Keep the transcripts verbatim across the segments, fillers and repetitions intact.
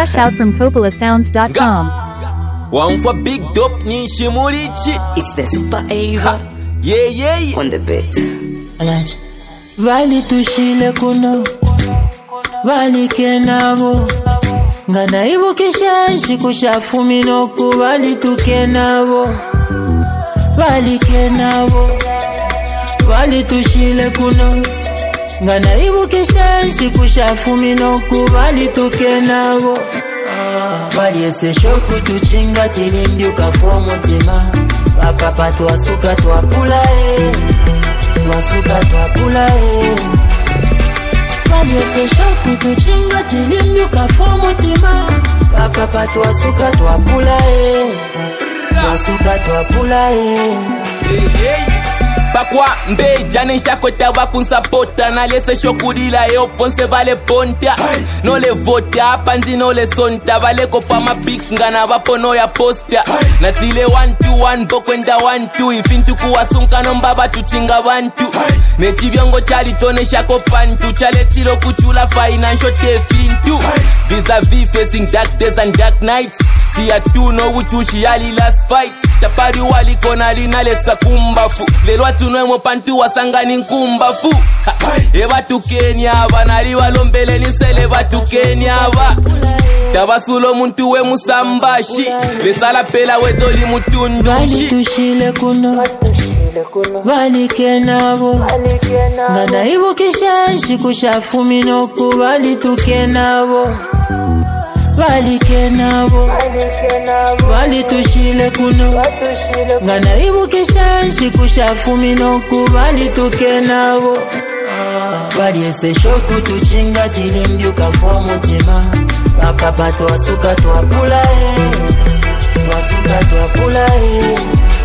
Fresh out from Coppola Sounds dot com. One for big dope nishi murichi. It's the Super Ava. Yeah, yeah. On the beat. Vali tushile kuno, vali kenavo. Ngana ibu kishanshi kushafumi noku, vali tukenavo. Vali kenavo, vali tushile kuno. Ngana ibu kishanshi kushafumi noku, vali tukenavo. Vali ese shoku tuchinga tilimbiuka fomo tima. Papa patwa suka twapula e. Twasuka twapula e. Vali ese shoku tuchinga tilimbiuka fomo tima. Papa patwa suka twapula e. Twasuka twapula e. Bakwa mbe jane shakweta wakunsapota na lese shokurila eo ponse vale ponta no le vota panzi no le sonta vale kopa ma pics ngana vapo no ya posta na tile one two one bokwenda one two ifintu kuwasunka nomba batuchinga bantu mechi byongo chali tone shako pantu chale tilo kuchula financial tefintu vis-a-vis facing dark days and dark nights see a two no uchushi ali last fight tapari wali kona lina lesa kumbafu lelo atuno mo pantu wasangani nkumbafu eba tukenya banali balombele ni sele batukenya ba tabasulo muntu we musambashi lesala pela we doli mutundushi tushile kuno vali kenavo ngana ibu kishanshi kushafumi noku vali tukenavo vali kenavo vali tushile kuno ngana ibu kishanshi kushafumi noku vali tukenavo vali ese shoku tuchinga tilimbiuka fomo tima papa patwa suka twapula e twasuka twapula e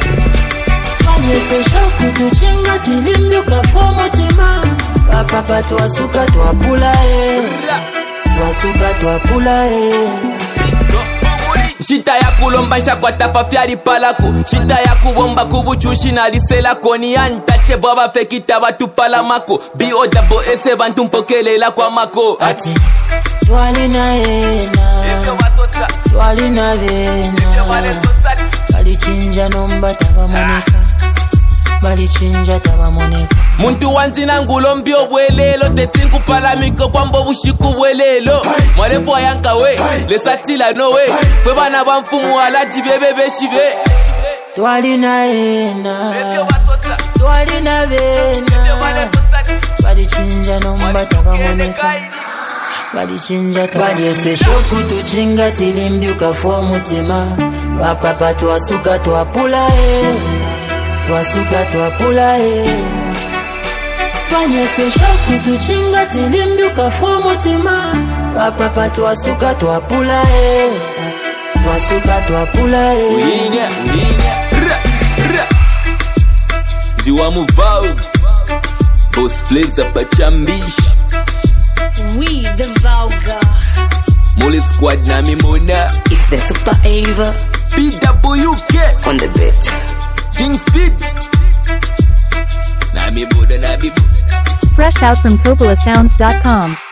vali ese shoku tuchinga tilimbiuka fomo tima papa patwa suka twapula e twasuka twapula e shita ya kulomba shakwata pa fyari palako shita ya kubomba kubuchushi na lisela koni antache baba fekita batu palamako bio dabo ese bantu mpokelela kwa mako ati twali na ena twali na vena balichinja nomba tabamoneka balichinja tabamoneka muntu wanzina ngulo mbio bwelelo tetinku palamiko kwambo bushiku bwelelo mwarefu ayanka we lesatila no we kwe bana bamfumu alaji bebe beshibe twali na ena twali na vena balichinja nomba tabamoneka balichinja bali ese shoku tuchinga tilimbiuka fomu tima papa patwa suka twapula e twasuka twapula e bali ese shoku tuchinga tilimbiuka fomu tima papa patwa suka twapula e twasuka twapula e ulinya ulinya ra ra diwa muvau boss plays up a chambish We the vulgar. Mole squad na mi mona. It's the Super Ava. P W K on the beat. King Speed. Na mi mona na mi mona. Fresh out from Coppola Sounds dot com.